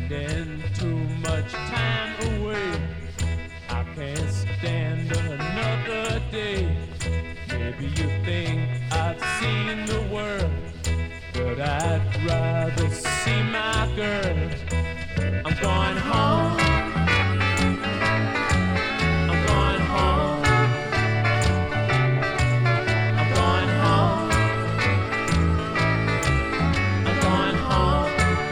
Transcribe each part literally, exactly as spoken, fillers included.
spending too much time away. I can't stand another day. Maybe you think I've seen the world, but I'd rather see my girl. I'm going home. I'm going home. I'm going home. I'm going home.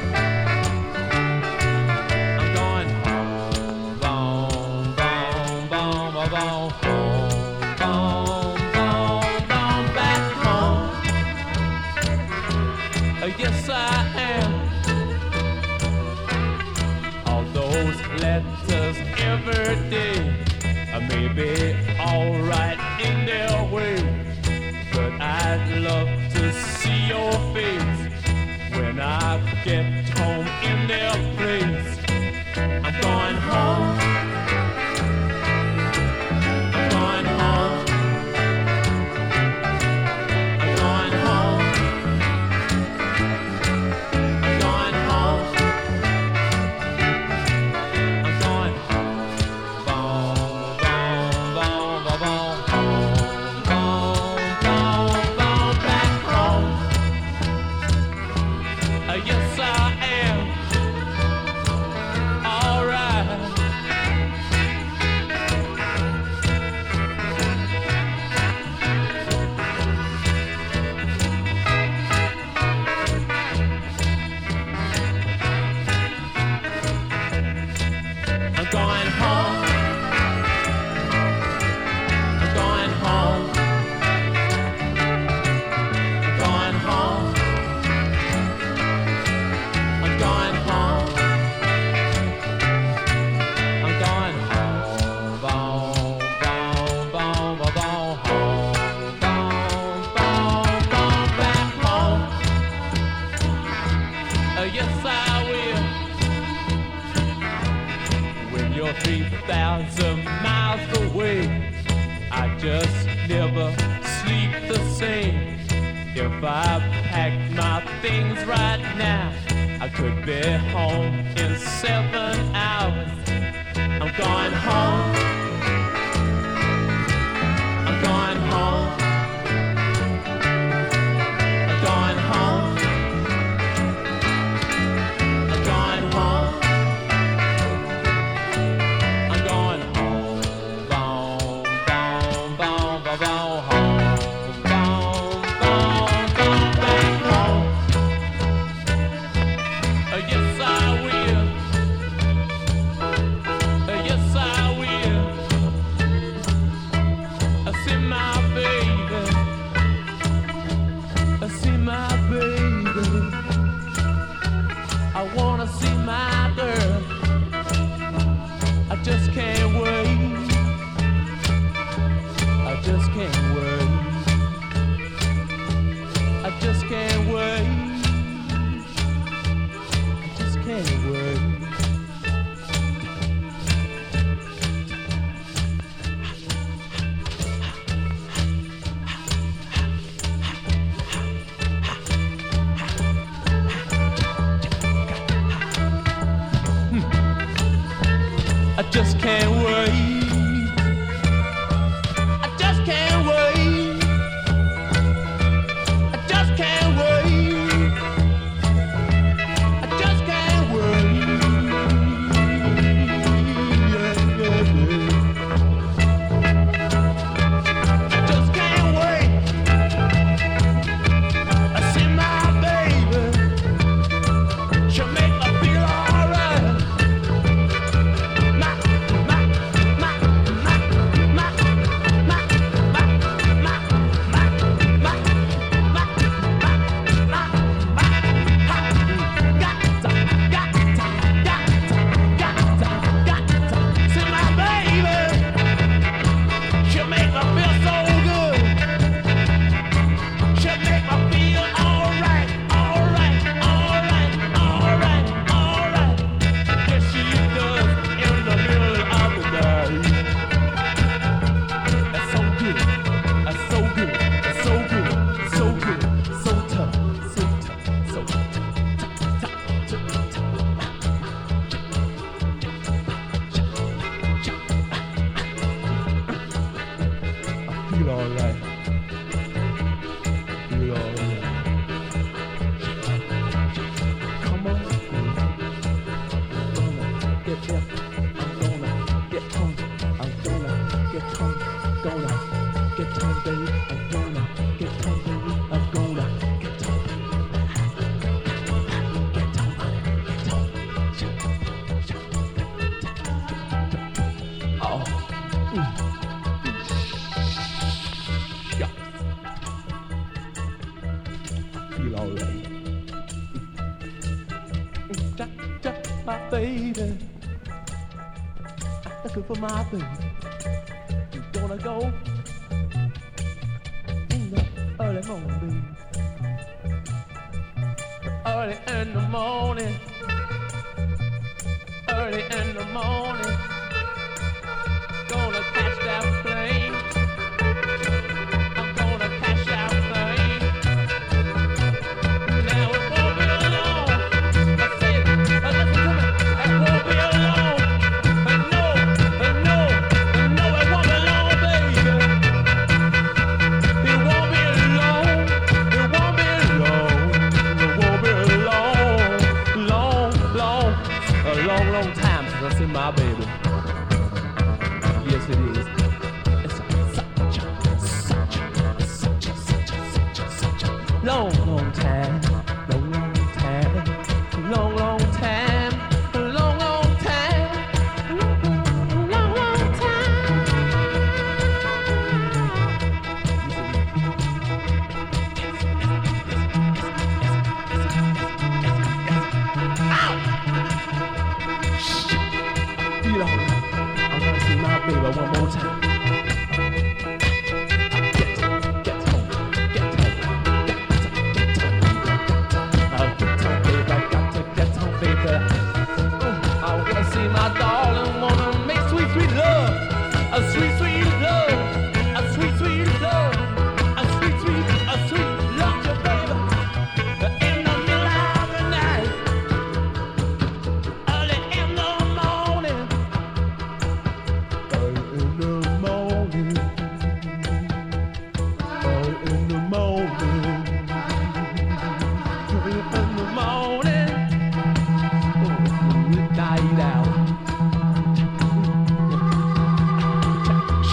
I'm going home. Boom, boom, boom, boom, boom, home. Boom, boom, boom, back home. Uh, yes, I am. Those letters every day uh, may be alright in their way, but I'd love to see your face when I get home in their place. I'm going home. I'm going home. I'm going home. I'm going home. Yes, I am. All right. I'm going home. I'm going home. I'm going home. I'm going home. I'm going home. Boom, boom, boom, boom, boom, home. Boom, boom, boom, back home. Uh, yes, I will. When you're three thousand miles away, I just never sleep the same. If I packed my things right now, I could be home in seven hours. I'm going home. I'm going home. I'm going home. I'm going home. I'm going home. Boom, boom, boom, boom, boom, home. Boom, boom, boom, back home. Uh, yes, I will. Uh, yes, I will. alright. Feel alright. Come on, I'm gonna get there. I'm gonna get home. I'm gonna get home. Gonna get home, baby. I'm gonna get home, baby. I'm gonna get home. Get home, get home. Oh. Mm. Yeah. Feel alright. Mm. Jack, Jack, my baby. I'm looking for my baby. You gonna go in the early morning. Early in the morning. Early in the morning. Gonna catch that plane. I'm gonna catch that plane. Now it won't be alone. I say it, uh, listen to me. It won't be alone. Uh, no, uh, no, uh, no, it won't be alone, baby. It won't be alone. It won't be alone. It won't be alone. Long, long, a long, long time since I see my baby. Yes, it is. It's such a, such a, such a, such a, such a, such a long, long time. Long, long time. Long, long time. Long, long time. Long, long time. Ow! Feel all right. I wanna see my baby one more time. Get, get home, get home, get, get home. I'll get home, baby. I got to get home, baby. Mm, I wanna see my darling, wanna make sweet, sweet love, a sweet, sweet love, a sweet, sweet love, a sweet, sweet, a sweet love, you baby. In the middle of the night, early in the morning. Early in the morning, early in the morning, early in the morning, oh, midnight hour.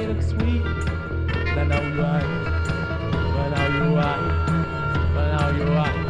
and sweet. But now you are, but now you are, but now you are.